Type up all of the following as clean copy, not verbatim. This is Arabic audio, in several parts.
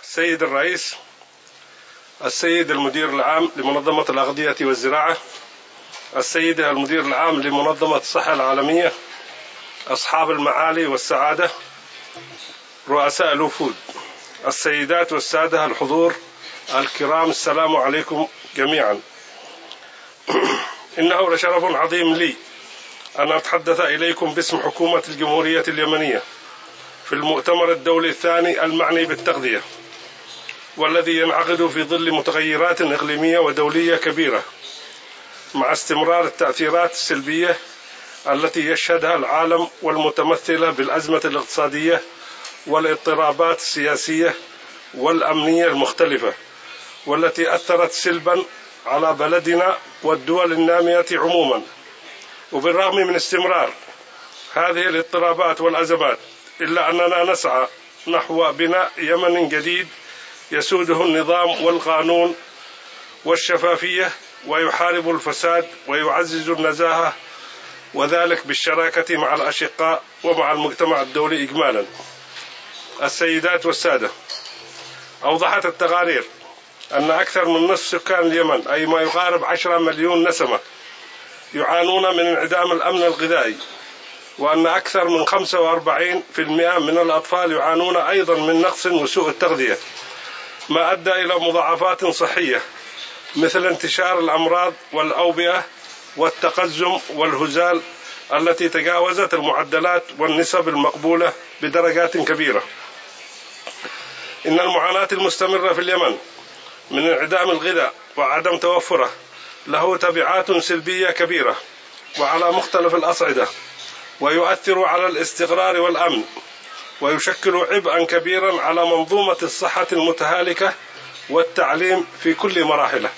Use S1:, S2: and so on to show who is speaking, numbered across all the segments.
S1: السيد الرئيس، السيد المدير العام لمنظمة الأغذية والزراعة، السيد المدير العام لمنظمة الصحة العالمية، أصحاب المعالي والسعادة، رؤساء الوفود، السيدات والسادة الحضور الكرام، السلام عليكم جميعا. إنه لشرف عظيم لي أن أتحدث إليكم باسم حكومة الجمهورية اليمنية في المؤتمر الدولي الثاني المعني بالتغذية، والذي ينعقد في ظل متغيرات إقليمية ودولية كبيرة، مع استمرار التأثيرات السلبية التي يشهدها العالم والمتمثلة بالأزمة الاقتصادية والاضطرابات السياسية والأمنية المختلفة، والتي أثرت سلبا على بلدنا والدول النامية عموما. وبالرغم من استمرار هذه الاضطرابات والأزمات، إلا أننا نسعى نحو بناء يمن جديد يسوده النظام والقانون والشفافية، ويحارب الفساد ويعزز النزاهة، وذلك بالشراكة مع الأشقاء ومع المجتمع الدولي إجمالا. السيدات والسادة، أوضحت التقارير أن أكثر من نصف سكان اليمن، أي ما يقارب 10 مليون نسمة، يعانون من انعدام الأمن الغذائي، وأن أكثر من 45% من الأطفال يعانون أيضا من نقص وسوء التغذية، ما أدى إلى مضاعفات صحية مثل انتشار الأمراض والأوبئة والتقزم والهزال التي تجاوزت المعدلات والنسب المقبولة بدرجات كبيرة. إن المعاناة المستمرة في اليمن من انعدام الغذاء وعدم توفره له تبعات سلبية كبيرة وعلى مختلف الأصعدة، ويؤثر على الاستقرار والأمن، ويشكل عبئا كبيرا على منظومة الصحة المتهالكة والتعليم في كل مراحله.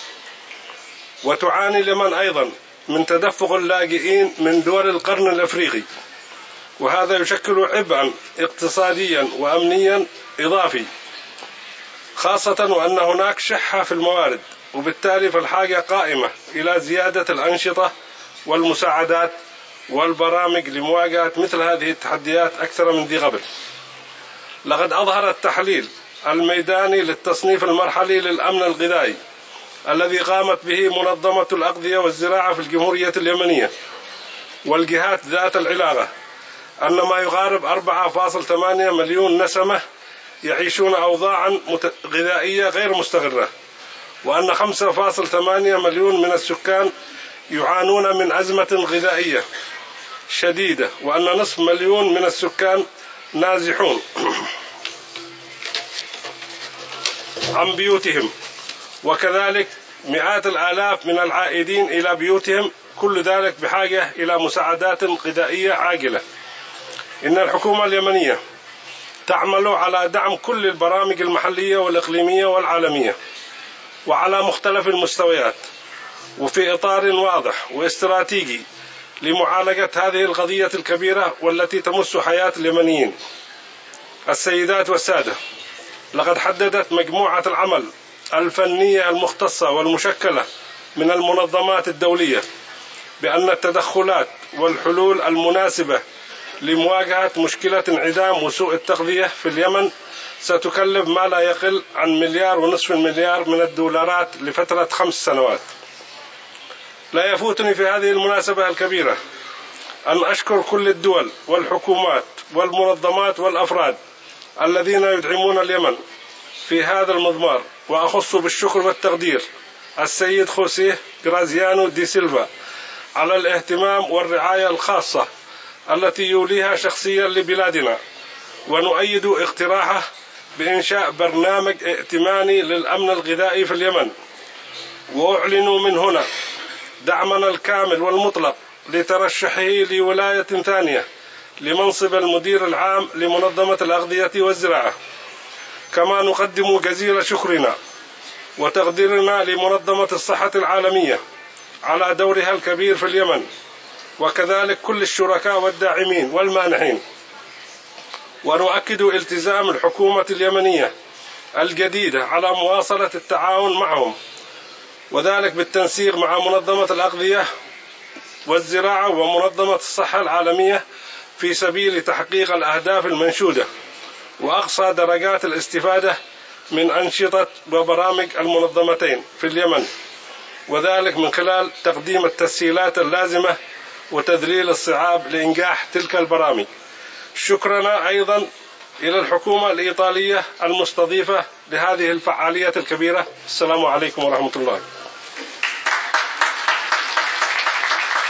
S1: وتعاني اليمن أيضا من تدفق اللاجئين من دول القرن الأفريقي، وهذا يشكل عبئا اقتصاديا وأمنيا إضافي، خاصة وأن هناك شحة في الموارد، وبالتالي فالحاجة قائمة إلى زيادة الأنشطة والمساعدات والبرامج لمواجهة مثل هذه التحديات أكثر من ذي قبل. لقد أظهر التحليل الميداني للتصنيف المرحلي للأمن الغذائي الذي قامت به منظمة الأغذية والزراعة في الجمهورية اليمنية والجهات ذات العلاقة أن ما يقارب 4.8 مليون نسمة يعيشون أوضاعا غذائية غير مستقرة، وأن 5.8 مليون من السكان يعانون من أزمة غذائية شديدة، وأن نصف مليون من السكان نازحون عن بيوتهم، وكذلك مئات الآلاف من العائدين إلى بيوتهم، كل ذلك بحاجة إلى مساعدات غذائية عاجلة. إن الحكومة اليمنية تعمل على دعم كل البرامج المحلية والإقليمية والعالمية وعلى مختلف المستويات، وفي إطار واضح واستراتيجي لمعالجة هذه القضية الكبيرة والتي تمس حياة اليمنيين. السيدات والسادة، لقد حددت مجموعة العمل الفنية المختصة والمشكلة من المنظمات الدولية بأن التدخلات والحلول المناسبة لمواجهة مشكلة انعدام وسوء التغذية في اليمن ستكلف ما لا يقل عن 1.5 مليار من الدولارات لفترة 5 سنوات. لا يفوتني في هذه المناسبة الكبيرة أن أشكر كل الدول والحكومات والمنظمات والأفراد الذين يدعمون اليمن في هذا المضمار، وأخص بالشكر والتقدير السيد خوسيه غرازيانو دي سيلفا على الاهتمام والرعاية الخاصة التي يوليها شخصيا لبلادنا، ونؤيد اقتراحه بإنشاء برنامج ائتماني للأمن الغذائي في اليمن. وأعلن من هنا دعمنا الكامل والمطلق لترشحه لولاية ثانية لمنصب المدير العام لمنظمة الأغذية والزراعة. كما نقدم جزيل شكرنا وتقديرنا لمنظمة الصحة العالمية على دورها الكبير في اليمن، وكذلك كل الشركاء والداعمين والمانحين. ونؤكد التزام الحكومة اليمنية الجديدة على مواصلة التعاون معهم، وذلك بالتنسيق مع منظمة الأغذية والزراعة ومنظمة الصحة العالمية في سبيل تحقيق الأهداف المنشودة وأقصى درجات الاستفادة من أنشطة وبرامج المنظمتين في اليمن، وذلك من خلال تقديم التسهيلات اللازمة وتذليل الصعاب لإنجاح تلك البرامج. شكرنا أيضا إلى الحكومة الإيطالية المستضيفة لهذه الفعالية الكبيرة. السلام عليكم ورحمة الله.